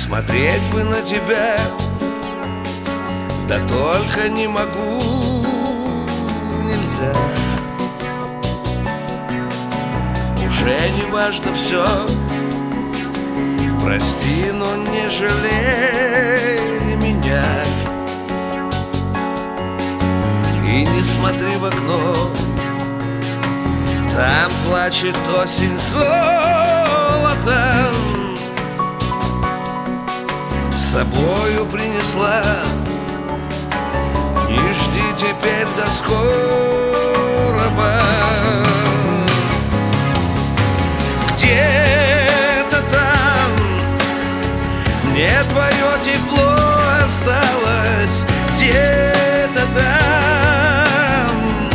Смотреть бы на тебя, да только не могу, нельзя. Уже не важно все, прости, но не жалей меня. И не смотри в окно, там плачет осень золотом. С собою принесла, не жди теперь до скорого. Где-то там мне твое тепло осталось, где-то там,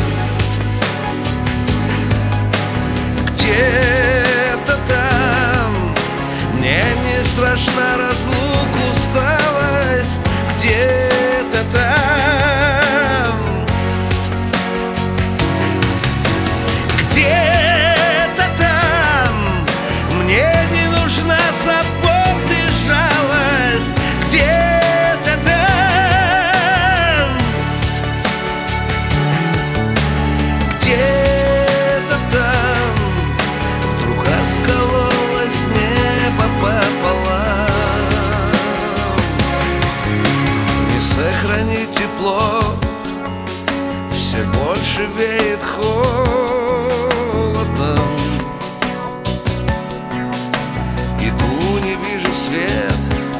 где-то там мне не страшна разлука, усталость, где-то там, где-то там мне не нужна забота и жалость, где-то там, где-то там вдруг раскололось небо пополам. Не сохранить тепло, все больше веет холодом. Иду, не вижу свет,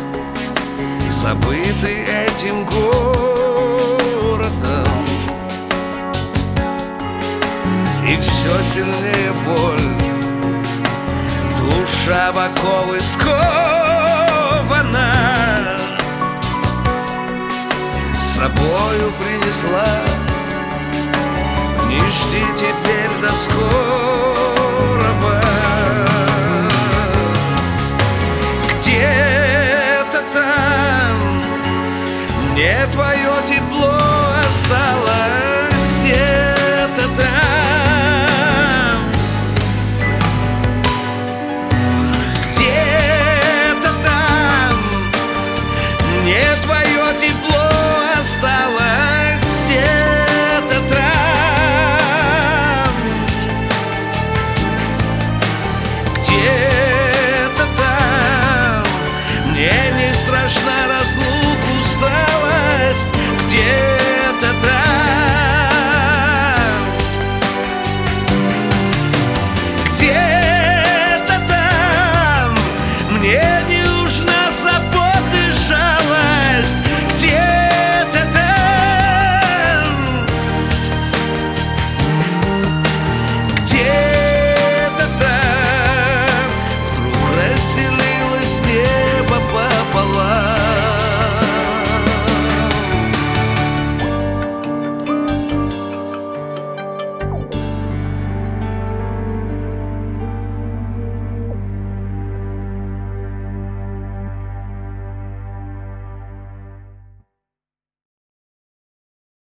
забытый этим городом. И все сильнее боль, душа в оковы скована. С собою принесла, не жди теперь до скорого. Где-то там мне твое